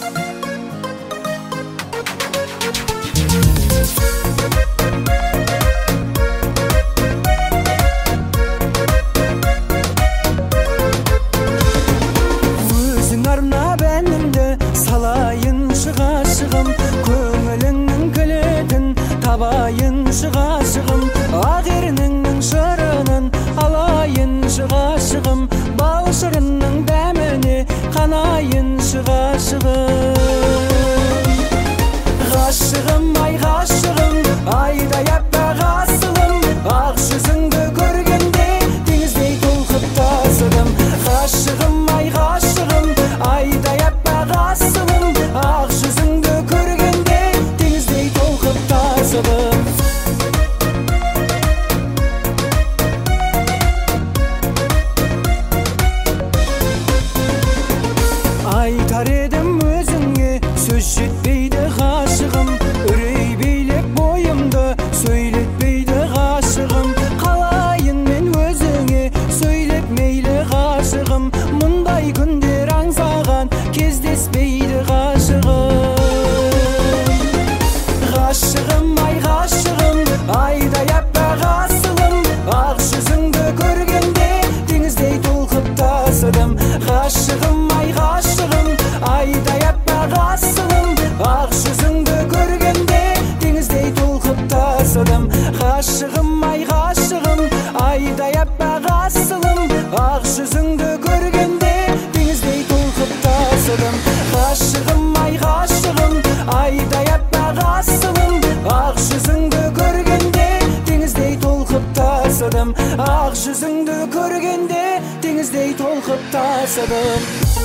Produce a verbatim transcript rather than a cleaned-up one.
Өзің арнап әнімді салайыншы ғашығым, көңіліңнің кілтін табайыншы ғашығым, ақ ерніңнің шырынын алайыншы ғашығым, бал шырынның дәміне қанайыншы ғашығым. Ғашығым, ай ғашығым, айдай аппақ асылым, ақ жүзіңді көргенде теңіздей толқып тасыдым. Ғашығым, ай ғашығым, айдай аппақ асылым, ақ жүзіңді көргенде теңіздей толқып тасыдым. Айтар едім өзіңе сөз жетпейді ғашығым, үрей билеп бойымды сөйлетпейді ғашығым, қалайын мен өзіңе сөйлеп мейлі ғашығым, мұндай күндер аңсаған кездеспейді ғашығым. Ғашығым, ай ғашығым, айдай аппақ асылым, ақ жүзіңді көргенде теңіздей толқып тасыдым. Ғашығым, ай ғашығым, айдай аппақ асылым, ақ жүзіңді көргенде теңіздей толқып тасыдым. Ғашығым, ай ғашығым, айдай аппақ асылым, ақ жүзіңді көргенде теңіздей толқып тасыдым. Ғашығым, ай ғашығым, айдай аппақ асылым, ақ жүзіңді көргенде теңіздей толқып тасыдым. Ақ жүзіңді көргенде теңіздей толқып тасыдым.